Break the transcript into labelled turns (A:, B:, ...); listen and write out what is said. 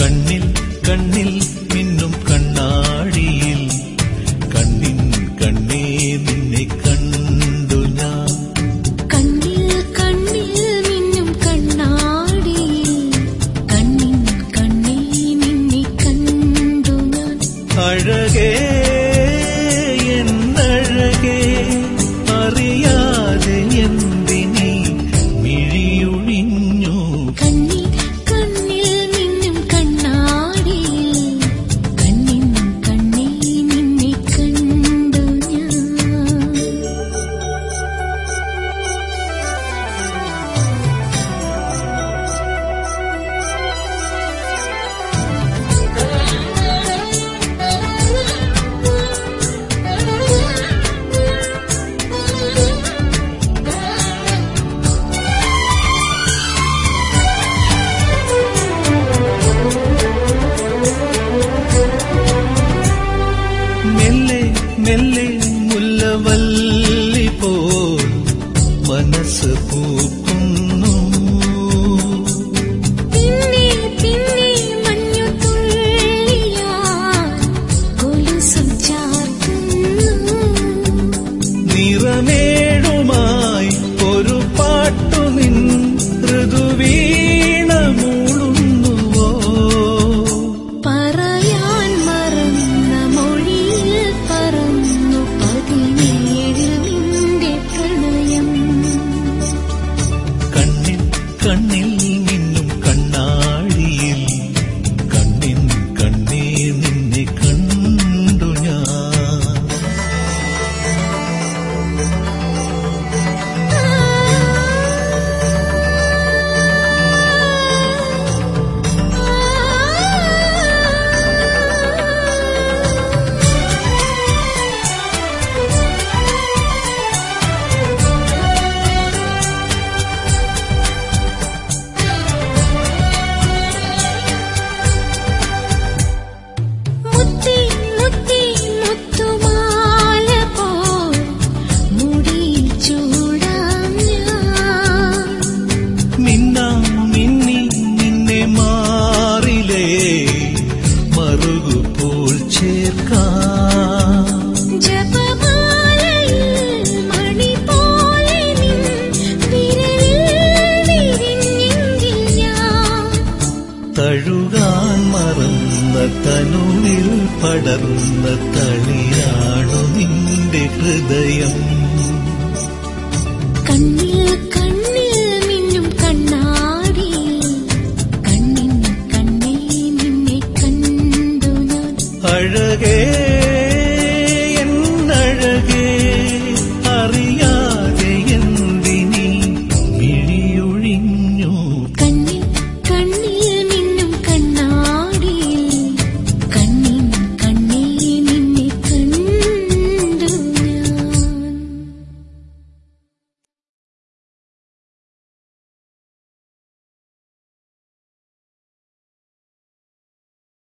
A: കണ്ണിൽ കണ്ണിൽ മിന്നും കണ്ണാടിയിൽ കണ്ണിൻ കണ്ണേ നിന്നെ കണ്ടു ഞാൻ.
B: കണ്ണിൽ കണ്ണിൽ മിന്നും കണ്ണാടിയിൽ കണ്ണിൻ കണ്ണേ നിന്നെ കണ്ടു ഞാൻ.
A: അഴകേ എന്നഴകേ അറിയാതെ എന്തിനീ മിഴിയൊഴിഞ്ഞു.
B: കണ്ണിൽ കണ്ണിൽ മിന്നും കണ്ണാടിയിൽ കണ്ണിൻ കണ്ണേ നിന്നെ കണ്ടു ഞാൻ.
A: മെല്ലെ മെല്ലെ മുല്ലവല്ലി പോൽ മനസ്സ് പൂക്കുന്നു.
B: പിന്നെ പിന്നെ മഞ്ഞുതുള്ളിയാ കൊലുസും ചാർത്തുന്നു.
A: നിറമേഴുമായി ഒരു പാട്ടു നിൻ ഋതുവീണ മൂളുന്നുവോ.
B: പറയാൻ മറന്ന മൊഴിയിൽ പറന്നു 17 നിന്റെ പ്രണയം.
A: കണ്ണിൽ കണ്ണിൽ മിന്നും കണ്ണാടിയിൽ കണ്ണിൻ കണ്ണേ നിന്നെ കണ്ടു ഞാൻ.
B: മുത്തി മുത്തി മുത്തുമാല പോൽ മുടിയിൽ ചൂടാം ഞാൻ.
A: മിന്നാം മിന്നി നിന്നെ മാറിലേ മറുകുപോൽ ചേർക്കാം.
B: ജപമാലയിൽ മണി പോലെ നിൻ വിരലിൽ വിരിഞ്ഞെങ്കിൽ ഞാൻ.
A: തഴുകാൻ മറന്ന തനുവിൽ പടർന്ന തളിയാണു നിന്റെ ഹൃദയം.
B: കണ്ണിൽ കണ്ണിൽ മിന്നും കണ്ണാടിയിൽ കണ്ണിൻ കണ്ണേ നിന്നെ കണ്ടു ഞാൻ.
A: അഴകേ